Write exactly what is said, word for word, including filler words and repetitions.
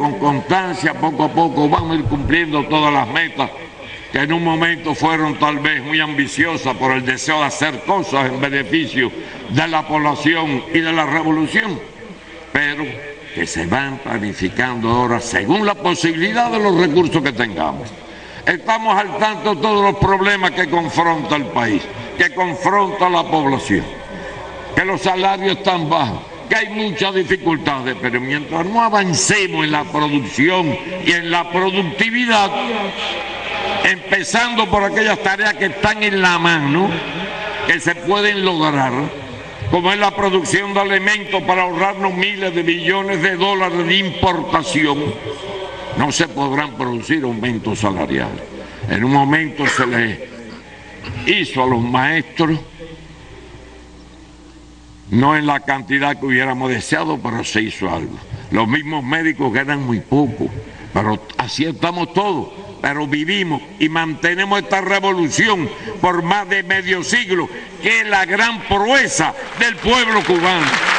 con constancia, poco a poco, vamos a ir cumpliendo todas las metas que en un momento fueron tal vez muy ambiciosas por el deseo de hacer cosas en beneficio de la población y de la revolución, pero que se van planificando ahora según la posibilidad de los recursos que tengamos. Estamos al tanto de todos los problemas que confronta el país, que confronta la población, que los salarios están bajos, que hay muchas dificultades, pero mientras no avancemos en la producción y en la productividad, empezando por aquellas tareas que están en la mano, que se pueden lograr, como es la producción de alimentos para ahorrarnos miles de millones de dólares de importación, no se podrán producir aumentos salariales. En un momento se les hizo a los maestros, no en la cantidad que hubiéramos deseado, pero se hizo algo. Los mismos médicos ganan muy poco, pero así estamos todos. Pero vivimos y mantenemos esta revolución por más de medio siglo, que es la gran proeza del pueblo cubano.